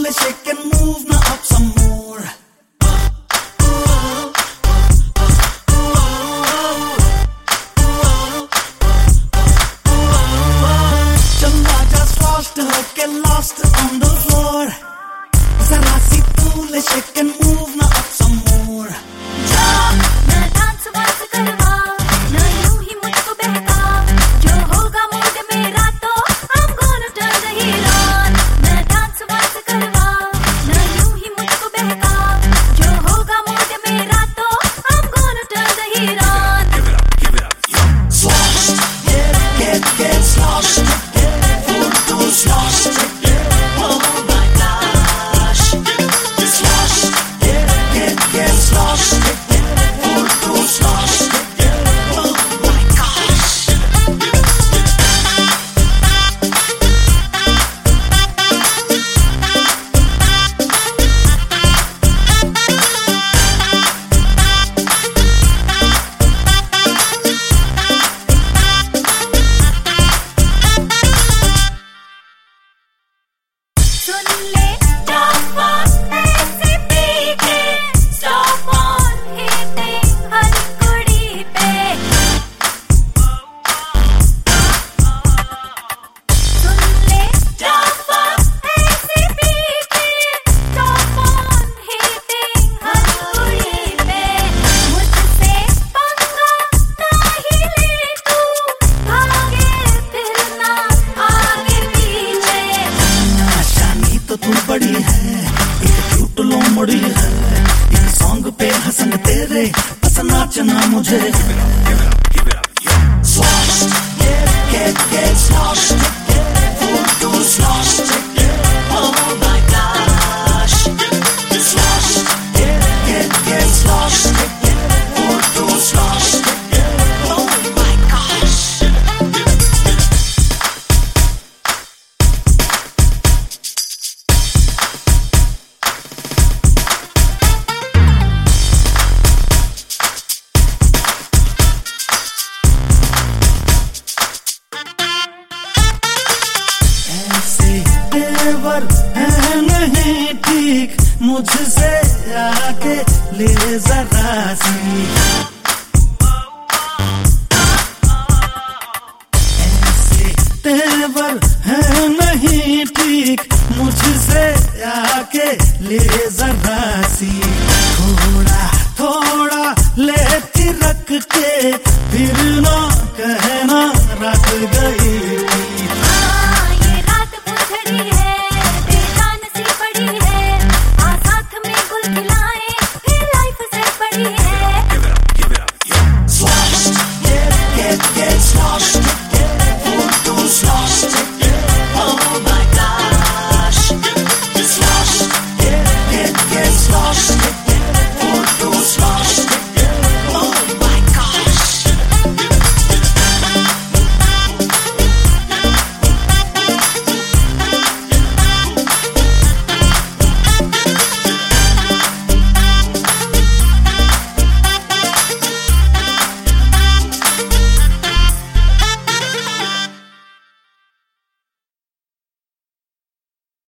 let's shake and move now up some more. चला जा lost होके lost on the floor. जरा सी तू let's shake and move now up some more. ना dance वांस करवा, ना यूं ही मुझको बहका, जो होगा मूड मेरा तो I'm gonna turn the heat on. ना डांस वांस करवा, ना यूं ही मुझको बहका, जो होगा मूड मेरा तो I'm gonna turn the heat on. Give it up, yo. Sloshed, get sloshed, food too sloshed. Oh my gosh, sloshed, get sloshed, food too sloshed. Oh my gosh. सुन ले जावा ऐसे पी के, stop on hitting हर कुड़ी पे. सुन ले जावा ऐसे P के, stop on hitting हर कुड़ी पे. मुझसे पंगा ना ही ले तू, भागे फिरना आगे पीछे. शानी तो तू बड़ी है, एक क्यूट लोमड़ी है, एक सॉन्ग पे हंसन तेरे बस नाचना मुझे. Sloshed, get sloshed, food too sloshed. Oh my gosh, sloshed, get sloshed, food too sloshed. Oh my gosh. ऐसे तेवर है नहीं ठीक, मुझसे आके ले जरा सी. ऐसे तेवर है नहीं ठीक, मुझसे आके ले जरा सी. थोड़ा थोड़ा ले थिरक के फिर